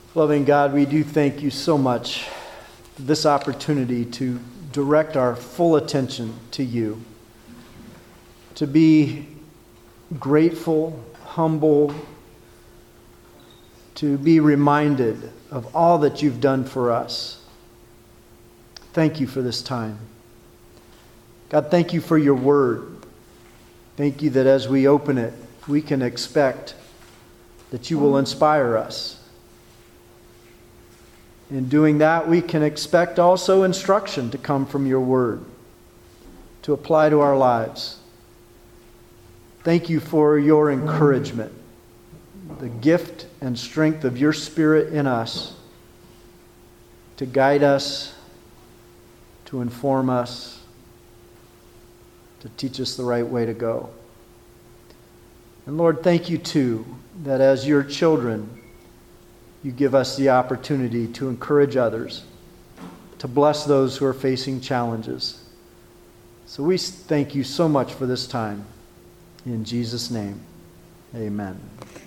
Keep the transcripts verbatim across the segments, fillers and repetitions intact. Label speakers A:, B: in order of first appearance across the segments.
A: Loving God, we do thank you so much for this opportunity to direct our full attention to you, to be grateful, humble, to be reminded of all that you've done for us. Thank you for this time. God, thank you for your word. Thank you that as we open it, we can expect that you will inspire us. In doing that, we can expect also instruction to come from your word, to apply to our lives. Thank you for your encouragement, the gift and strength of your Spirit in us to guide us, to inform us, to teach us the right way to go. And Lord, thank you too that as your children, you give us the opportunity to encourage others, to bless those who are facing challenges. So we thank you so much for this time. In Jesus' name, amen.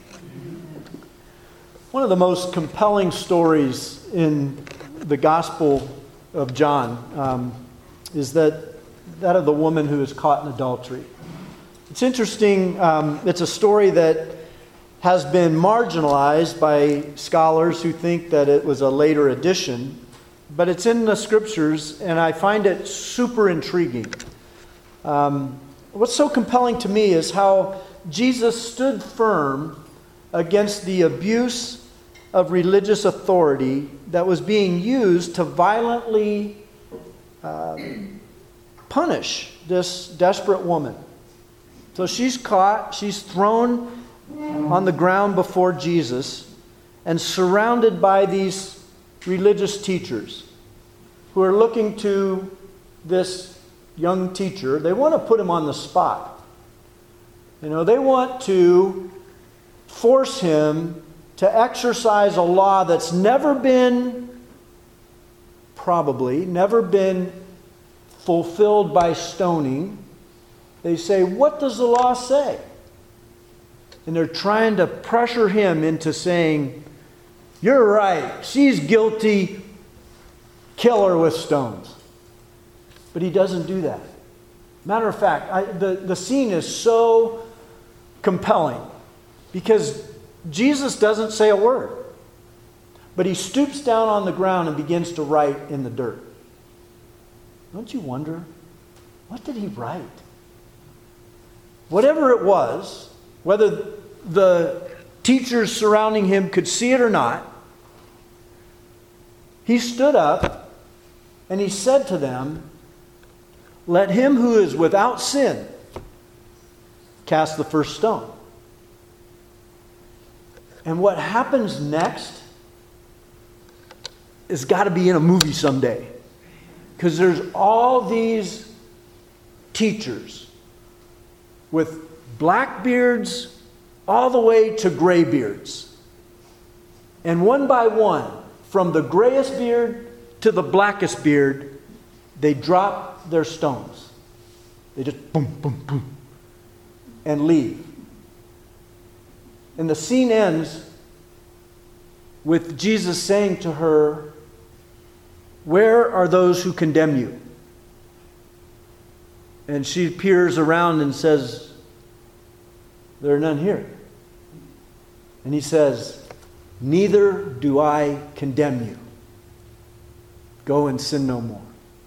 A: One of the most compelling stories in the Gospel of John um, is that, that of the woman who is caught in adultery. It's interesting. Um, it's a story that has been marginalized by scholars who think that it was a later addition, but it's in the scriptures, and I find it super intriguing. Um, what's so compelling to me is how Jesus stood firm against the abuse of religious authority that was being used to violently uh, punish this desperate woman. So she's caught, she's thrown on the ground before Jesus and surrounded by these religious teachers who are looking to this young teacher. They want to put him on the spot. You know, they want to force him to exercise a law that's never been, probably, never been fulfilled by stoning. They say, what does the law say? And they're trying to pressure him into saying, you're right, she's guilty, kill her with stones. But he doesn't do that. Matter of fact, I, the, the scene is so compelling because Jesus doesn't say a word. But he stoops down on the ground and begins to write in the dirt. Don't you wonder, what did he write? Whatever it was, whether the teachers surrounding him could see it or not, he stood up and he said to them, let him who is without sin cast the first stone. And what happens next has got to be in a movie someday. Because there's all these teachers with black beards all the way to gray beards. And one by one, from the grayest beard to the blackest beard, they drop their stones. They just boom, boom, boom, and leave. And the scene ends with Jesus saying to her, where are those who condemn you? And she peers around and says, there are none here. And he says, neither do I condemn you. Go and sin no more.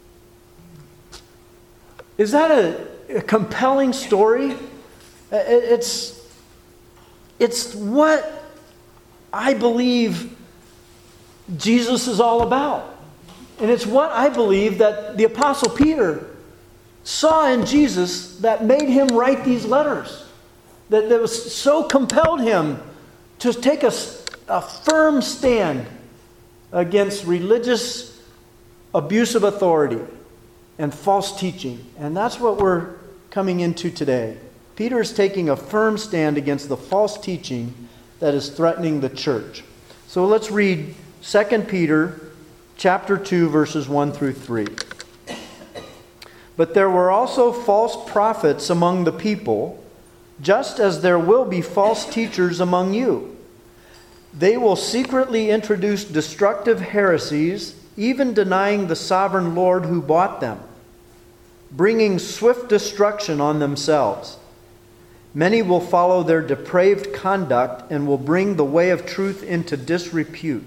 A: Is that a, a compelling story? It's, it's what I believe Jesus is all about. And it's what I believe that the Apostle Peter saw in Jesus that made him write these letters. That, that was so compelled him to take a, a firm stand against religious abuse of authority and false teaching. And that's what we're coming into today. Peter is taking a firm stand against the false teaching that is threatening the church. So let's read Second Peter chapter two, verses one through three. But there were also false prophets among the people, just as there will be false teachers among you. They will secretly introduce destructive heresies, even denying the sovereign Lord who bought them, bringing swift destruction on themselves. Many will follow their depraved conduct and will bring the way of truth into disrepute.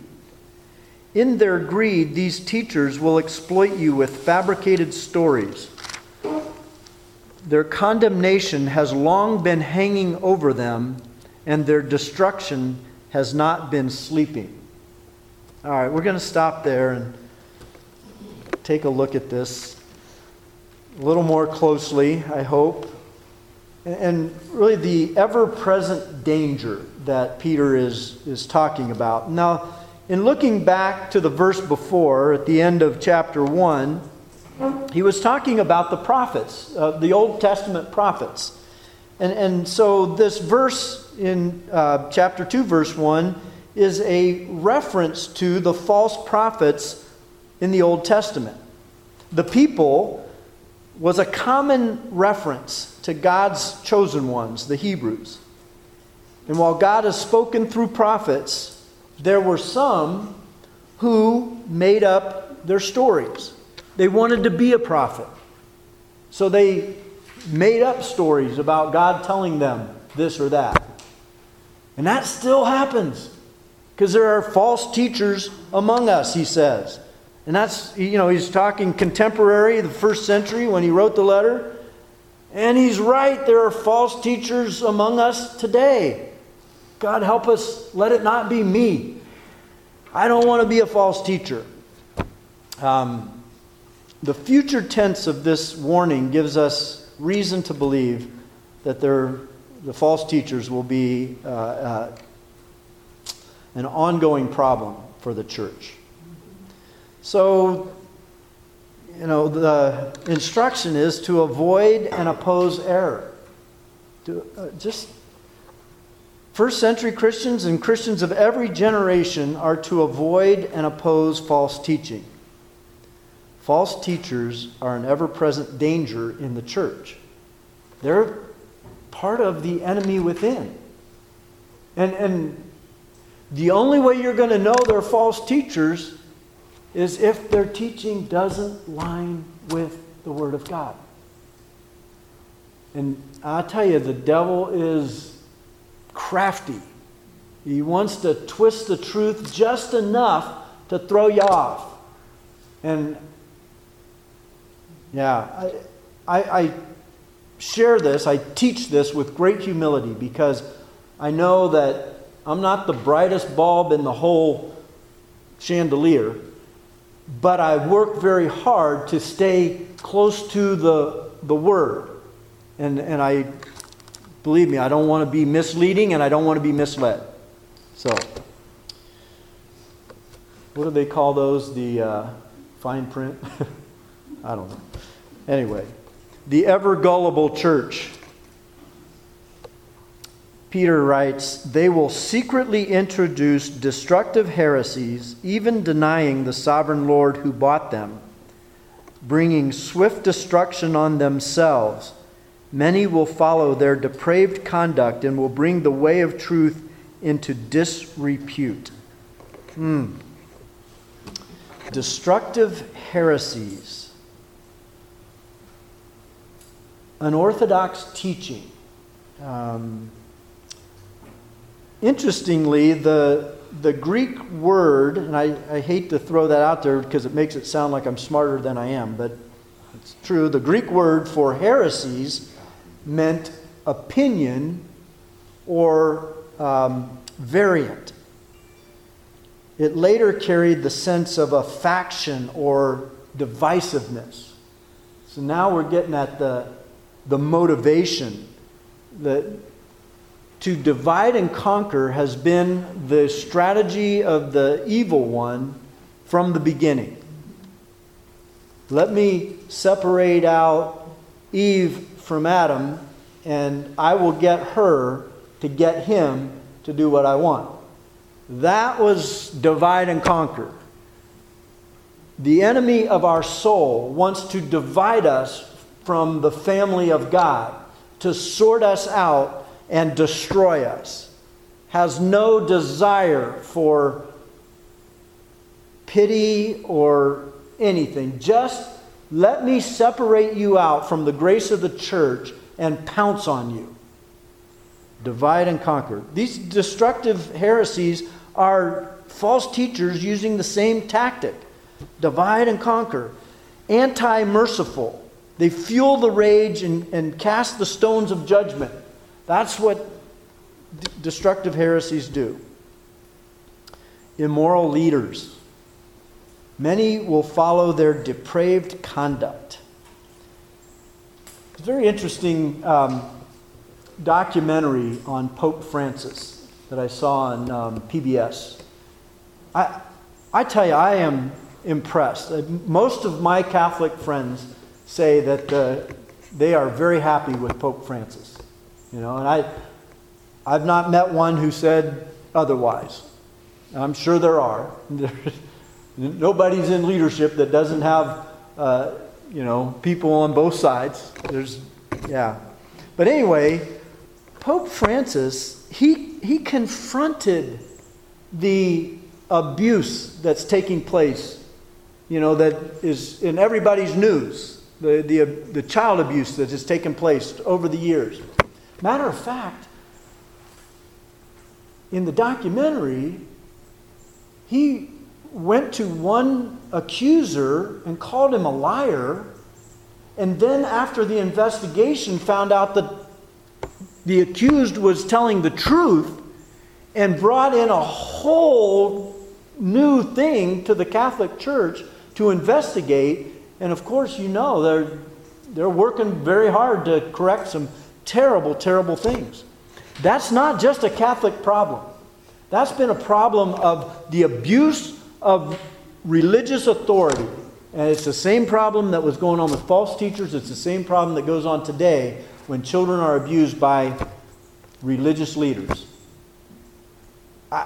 A: In their greed, these teachers will exploit you with fabricated stories. Their condemnation has long been hanging over them, and their destruction has not been sleeping. All right, we're going to stop there and take a look at this a little more closely, I hope. And really the ever-present danger that Peter is, is talking about. Now, in looking back to the verse before, at the end of chapter one, he was talking about the prophets, uh, the Old Testament prophets. And, and so this verse in uh, chapter two, verse one, is a reference to the false prophets in the Old Testament. The people was a common reference to God's chosen ones, the Hebrews. And while God has spoken through prophets, there were some who made up their stories. They wanted to be a prophet. So they made up stories about God telling them this or that. And that still happens. Because there are false teachers among us, he says. And that's, you know, he's talking contemporary, the first century when he wrote the letter. And he's right, there are false teachers among us today. God help us, let it not be me. I don't want to be a false teacher. Um, the future tense of this warning gives us reason to believe that there, the false teachers will be uh, uh, an ongoing problem for the church. So, you know, the instruction is to avoid and oppose error. To, uh, just first century Christians and Christians of every generation are to avoid and oppose false teaching. False teachers are an ever-present danger in the church. They're part of the enemy within. And, and the only way you're going to know they're false teachers is if their teaching doesn't line with the Word of God. And I tell you, the devil is crafty. He wants to twist the truth just enough to throw you off. And yeah, I, I, I share this, I teach this with great humility because I know that I'm not the brightest bulb in the whole chandelier, but I work very hard to stay close to the, the Word. And, and I, believe me, I don't want to be misleading and I don't want to be misled. So, what do they call those? The uh, fine print? I don't know. Anyway, the ever gullible church. Peter writes, they will secretly introduce destructive heresies, even denying the sovereign Lord who bought them, bringing swift destruction on themselves. Many will follow their depraved conduct and will bring the way of truth into disrepute. Hmm. Destructive heresies. Unorthodox teaching. Um, interestingly, the, the Greek word, and I, I hate to throw that out there because it makes it sound like I'm smarter than I am, but it's true. The Greek word for heresies meant opinion or um, variant. It later carried the sense of a faction or divisiveness. So now we're getting at the, the motivation. The, to divide and conquer has been the strategy of the evil one from the beginning. Let me separate out Eve from Adam, and I will get her to get him to do what I want. That was divide and conquer. The enemy of our soul wants to divide us from the family of God, to sort us out and destroy us. has no desire for pity or anything. Just let me separate you out from the grace of the church and pounce on you. Divide and conquer. These destructive heresies are false teachers using the same tactic. Divide and conquer. Anti-merciful. They fuel the rage and, and cast the stones of judgment. That's what d- destructive heresies do. Immoral leaders. Many will follow their depraved conduct. It's a very interesting um, documentary on Pope Francis that I saw on um, P B S. I, I tell you, I am impressed. Most of my Catholic friends say that uh, they are very happy with Pope Francis. You know, and I, I've not met one who said otherwise. I'm sure there are. Nobody's in leadership that doesn't have, uh, you know, people on both sides. There's, yeah. But anyway, Pope Francis, he he confronted the abuse that's taking place, you know, that is in everybody's news. The the the child abuse that has taken place over the years. Matter of fact, in the documentary, he went to one accuser and called him a liar, and then after the investigation found out that the accused was telling the truth and brought in a whole new thing to the Catholic Church to investigate. And of course, you know, they're they're working very hard to correct some terrible, terrible things. That's not just a Catholic problem. That's been a problem of the abuse of religious authority. And it's the same problem that was going on with false teachers. It's the same problem that goes on today when children are abused by religious leaders. I,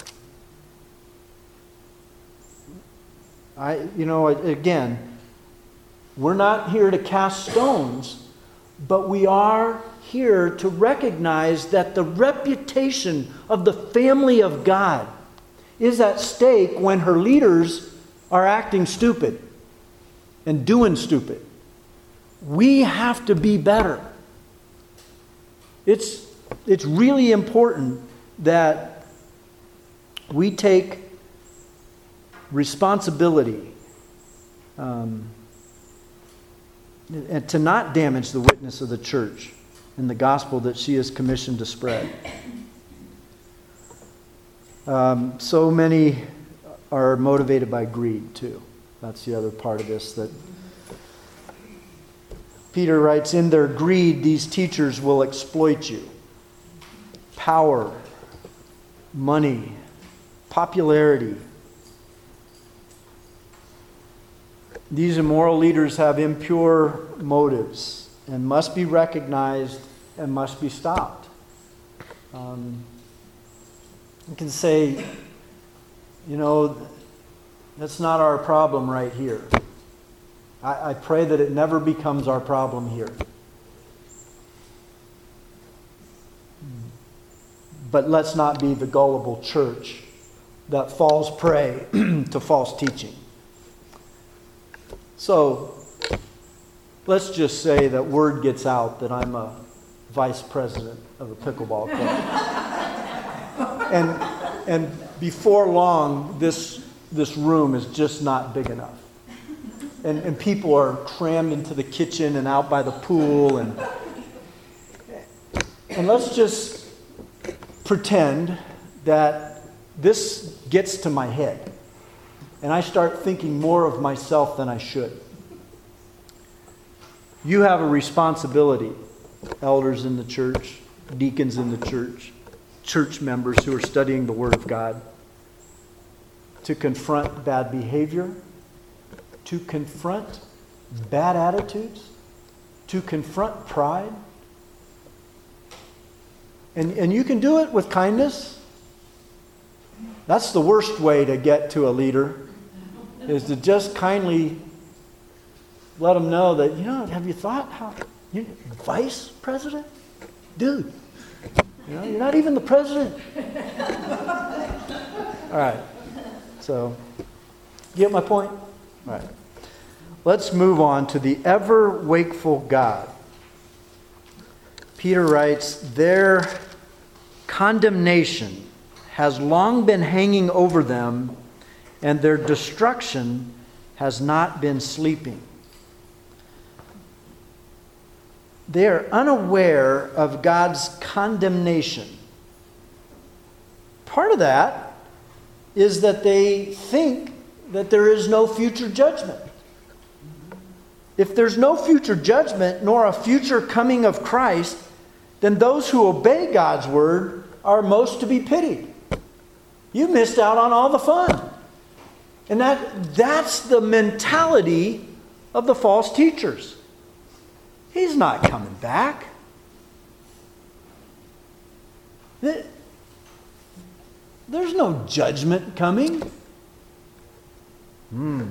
A: I you know, again, we're not here to cast stones, but we are here to recognize that the reputation of the family of God is at stake when her leaders are acting stupid and doing stupid. We have to be better. It's, it's really important that we take responsibility um, and to not damage the witness of the church and the gospel that she is commissioned to spread. Um, so many are motivated by greed too. That's the other part of this that Peter writes, in their greed, these teachers will exploit you. Power, money, popularity. These immoral leaders have impure motives and must be recognized and must be stopped. Um, you can say, you know, that's not our problem right here. I, I pray that it never becomes our problem here. But let's not be the gullible church that falls prey to false teaching. So, let's just say that word gets out that I'm a vice president of a pickleball club. and and before long, this this room is just not big enough. And, and people are crammed into the kitchen and out by the pool. And, and let's just pretend that this gets to my head. And I start thinking more of myself than I should. You have a responsibility, elders in the church, deacons in the church, church members who are studying the Word of God, to confront bad behavior, to confront bad attitudes, to confront pride. And, and you can do it with kindness. That's the worst way to get to a leader, is to just kindly let them know that, you know, have you thought how, you vice president? Dude, you know, you're not even the president. All right. So, you get my point? All right. Let's move on to the ever-wakeful God. Peter writes, their condemnation has long been hanging over them, and their destruction has not been sleeping. They are unaware of God's condemnation. Part of that is that they think that there is no future judgment. If there's no future judgment nor a future coming of Christ, then those who obey God's word are most to be pitied. You missed out on all the fun. And that that's the mentality of the false teachers. He's not coming back. There's no judgment coming. Hmm.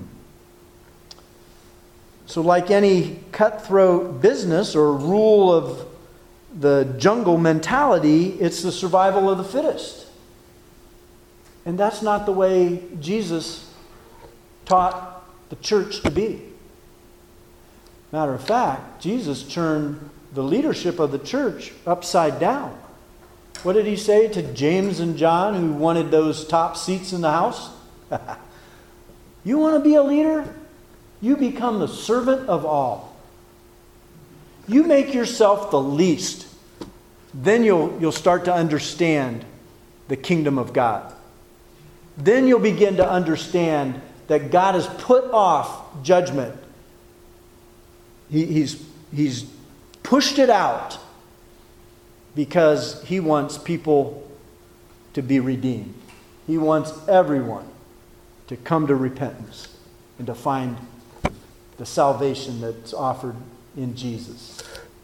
A: So like any cutthroat business or rule of the jungle mentality, it's the survival of the fittest. And that's not the way Jesus taught the church to be. Matter of fact, Jesus turned the leadership of the church upside down. What did he say to James and John, who wanted those top seats in the house? You want to be a leader? You become the servant of all. You make yourself the least. Then you'll, you'll start to understand the kingdom of God. Then you'll begin to understand that God has put off judgment. He, he's, he's pushed it out because he wants people to be redeemed. He wants everyone to come to repentance and to find the salvation that's offered in Jesus.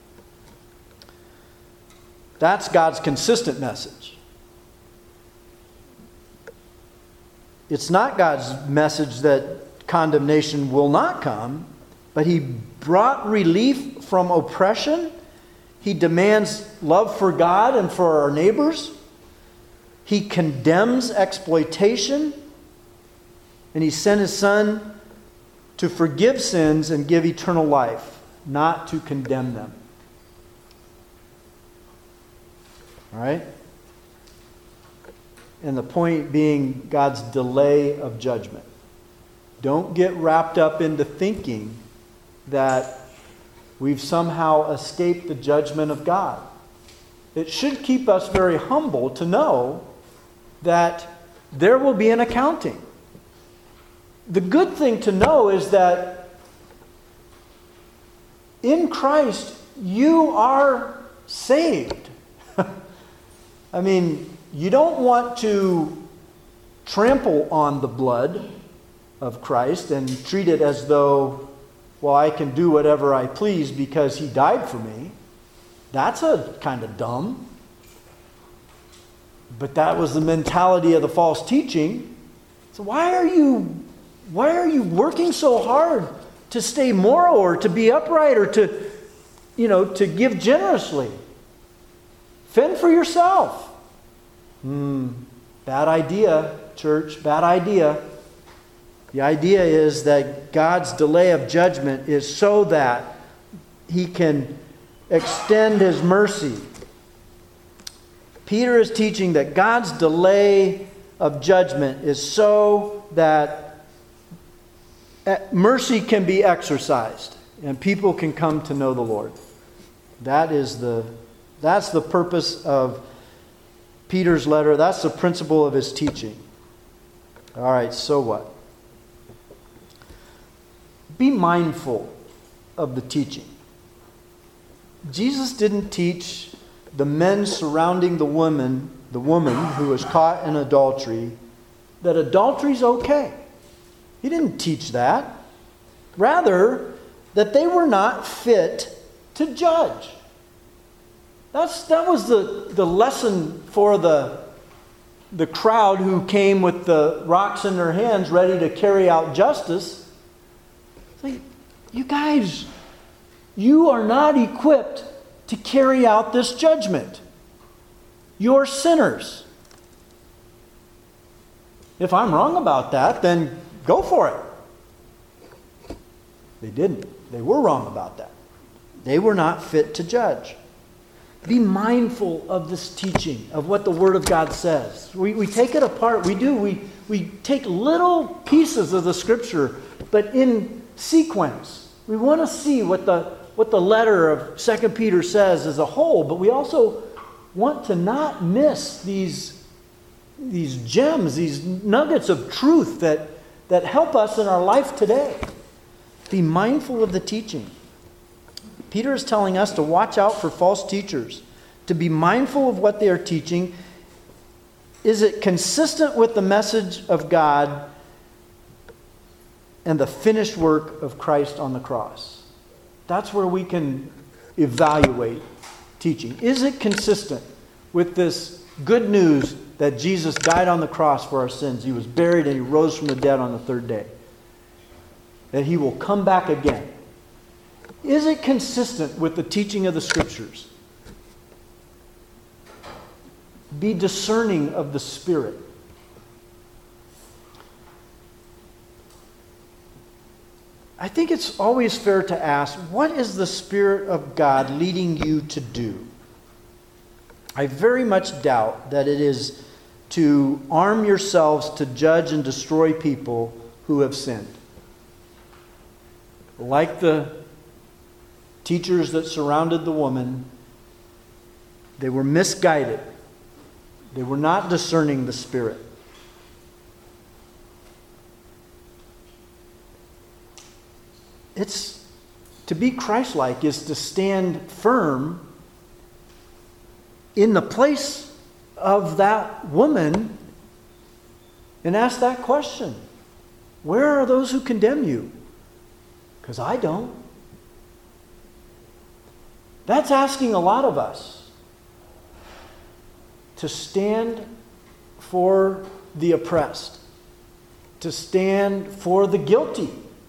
A: That's God's consistent message. It's not God's message that condemnation will not come, but he brought relief from oppression. He demands love for God and for our neighbors. He condemns exploitation. And he sent his Son to forgive sins and give eternal life, not to condemn them. All right? And the point being God's delay of judgment. Don't get wrapped up into thinking that we've somehow escaped the judgment of God. It should keep us very humble to know that there will be an accounting. The good thing to know is that in Christ you are saved. I mean, you don't want to trample on the blood of Christ and treat it as though, well, I can do whatever I please because he died for me. That's a kind of dumb. But that was the mentality of the false teaching. So why are you why are you working so hard to stay moral or to be upright or to, you know, to give generously? Fend for yourself. Hmm, bad idea, church, bad idea. The idea is that God's delay of judgment is so that he can extend his mercy. Peter is teaching that God's delay of judgment is so that mercy can be exercised and people can come to know the Lord. That is the, that's the purpose of Peter's letter. That's the principle of his teaching. All right, so what? Be mindful of the teaching. Jesus didn't teach the men surrounding the woman, the woman who was caught in adultery, that adultery is okay. He didn't teach that. Rather, that they were not fit to judge. That's, that was the, the lesson for the, the crowd who came with the rocks in their hands ready to carry out justice. It's like, you guys, you are not equipped to carry out this judgment. You're sinners. If I'm wrong about that, then go for it. They didn't. They were wrong about that. They were not fit to judge. Be mindful of this teaching, of what the Word of God says. We, we take it apart. We do. We, we take little pieces of the Scripture, but in sequence. We want to see what the, what the letter of Second Peter says as a whole, but we also want to not miss these, these gems, these nuggets of truth that, that help us in our life today. Be mindful of the teaching. Peter is telling us to watch out for false teachers, to be mindful of what they are teaching. Is it consistent with the message of God and the finished work of Christ on the cross? That's where we can evaluate teaching. Is it consistent with this good news that Jesus died on the cross for our sins? He was buried and he rose from the dead on the third day. That he will come back again. Is it consistent with the teaching of the Scriptures? Be discerning of the Spirit. I think it's always fair to ask, what is the Spirit of God leading you to do? I very much doubt that it is to arm yourselves to judge and destroy people who have sinned. Like the teachers that surrounded the woman, they were misguided. They were not discerning the Spirit. It's to be Christ-like is to stand firm in the place of that woman and ask that question. Where are those who condemn you? Because I don't. That's asking a lot of us. To stand for the oppressed. To stand for the guilty.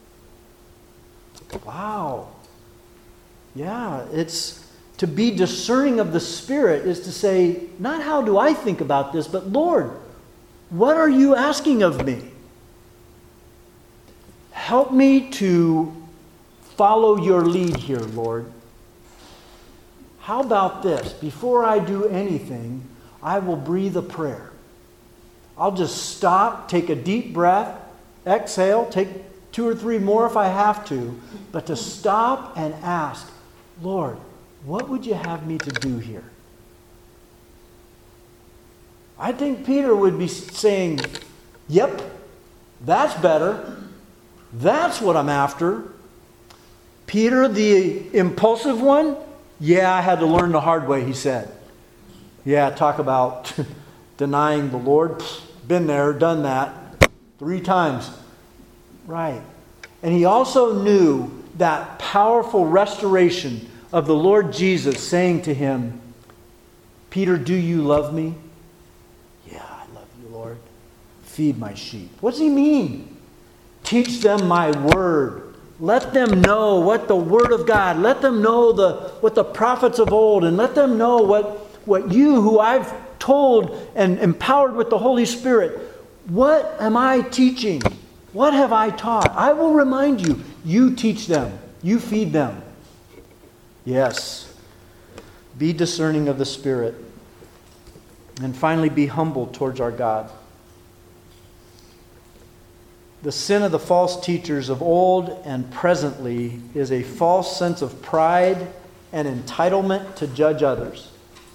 A: Wow. Yeah, it's to be discerning of the Spirit is to say, not how do I think about this, but Lord, what are you asking of me? Help me to follow your lead here, Lord. How about this? Before I do anything, I will breathe a prayer. I'll just stop, take a deep breath, exhale, take two or three more if I have to, but to stop and ask, Lord, what would you have me to do here? I think Peter would be saying, yep, that's better. That's what I'm after. Peter, the impulsive one, yeah, I had to learn the hard way, he said. Yeah, talk about denying the Lord. Been there, done that three times. Right. And he also knew that powerful restoration of the Lord Jesus saying to him, Peter, do you love me? Yeah, I love you, Lord. Feed my sheep. What does he mean? Teach them my word. Let them know what the Word of God, let them know the what the prophets of old, and let them know what, what you, who I've told and empowered with the Holy Spirit, what am I teaching? What have I taught? I will remind you. You teach them. You feed them. Yes. Be discerning of the Spirit. And finally, be humble towards our God. The sin of the false teachers of old and presently is a false sense of pride and entitlement to judge others,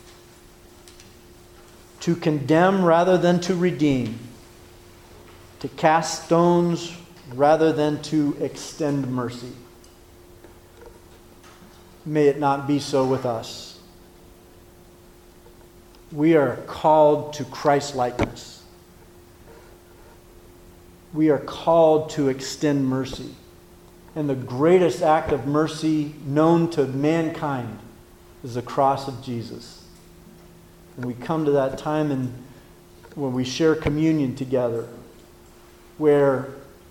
A: to condemn rather than to redeem, to cast stones rather than to extend mercy. May it not be so with us. We are called to Christ-likeness. We are called to extend mercy. And the greatest act of mercy known to mankind is the cross of Jesus. And we come to that time in, when we share communion together, where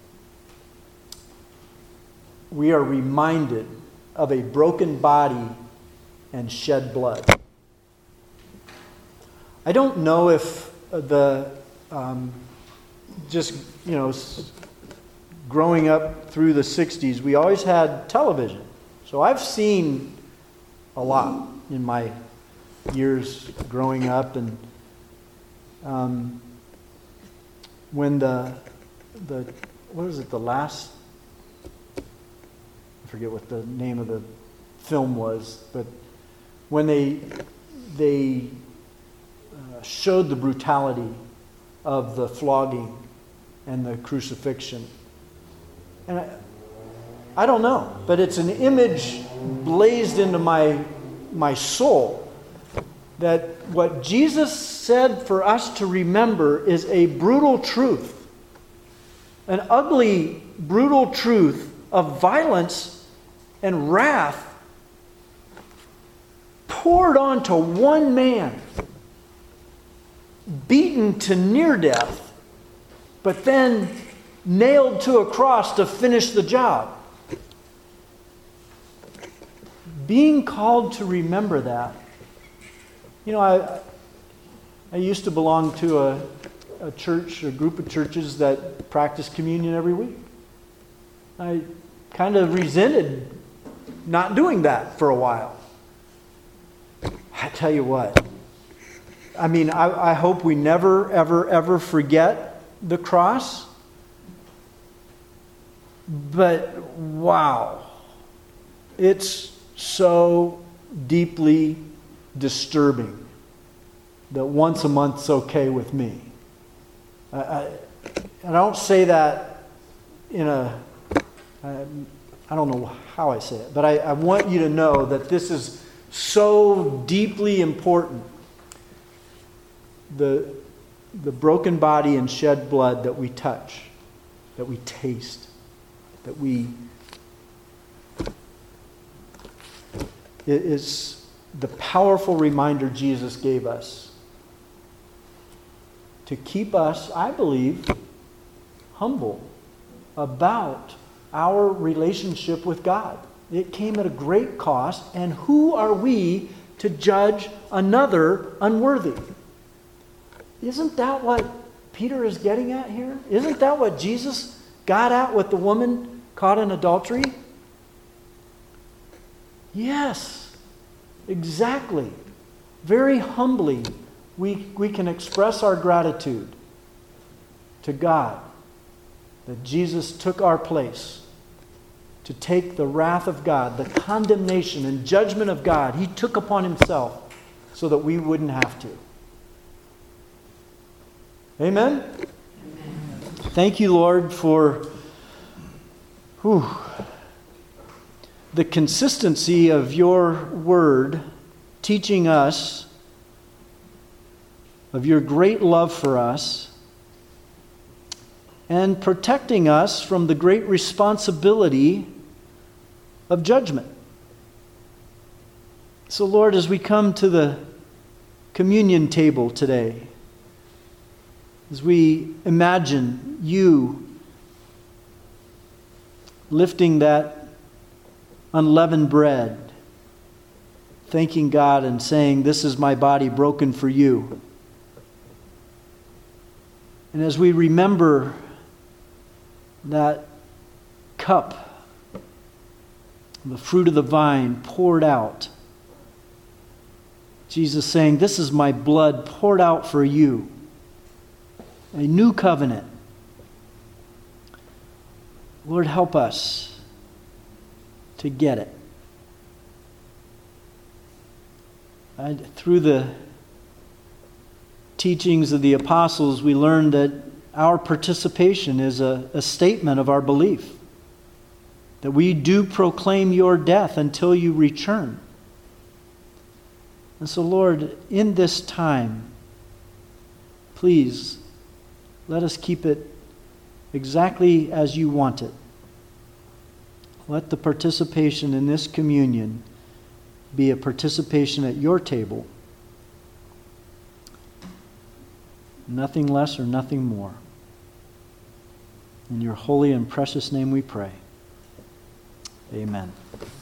A: we are reminded of a broken body and shed blood. I don't know if the um, just, you know, s- growing up through the sixties, we always had television. So I've seen a lot in my years growing up. And um, when the, the, what is it, the last, I forget what the name of the film was, but when they, they uh, showed the brutality of the flogging and the crucifixion. And I, I don't know, but it's an image blazed into my, my soul that what Jesus said for us to remember is a brutal truth, an ugly, brutal truth of violence and wrath poured onto one man, beaten to near death, but then nailed to a cross to finish the job. Being called to remember that. You know, I I used to belong to a, a church, a group of churches that practice communion every week. I kind of resented not doing that for a while. I tell you what, I mean, I, I hope we never, ever, ever forget the cross. But wow, it's so deeply disturbing that once a month's okay with me. I, I, I don't say that in a, I, I don't know how I say it, but I, I want you to know that this is so deeply important. The, the broken body and shed blood that we touch, that we taste, that we, it is the powerful reminder Jesus gave us to keep us, I believe, humble about our relationship with God. It came at a great cost, and who are we to judge another unworthy? Isn't that what Peter is getting at here? Isn't that what Jesus got at with the woman caught in adultery? Yes, exactly. Very humbly, we, we can express our gratitude to God that Jesus took our place to take the wrath of God, the condemnation and judgment of God. He took upon himself so that we wouldn't have to. Amen? Amen. Thank you, Lord, for whew, the consistency of your word teaching us of your great love for us and protecting us from the great responsibility of judgment. So, Lord, as we come to the communion table today, as we imagine you lifting that unleavened bread, thanking God and saying, "This is my body broken for you." And as we remember that cup, the fruit of the vine poured out, Jesus saying, "This is my blood poured out for you." A new covenant. Lord, help us to get it. And through the teachings of the apostles, we learned that our participation is a, a statement of our belief, that we do proclaim your death until you return. And so, Lord, in this time, please let us keep it exactly as you want it. Let the participation in this communion be a participation at your table. Nothing less or nothing more. In your holy and precious name we pray. Amen.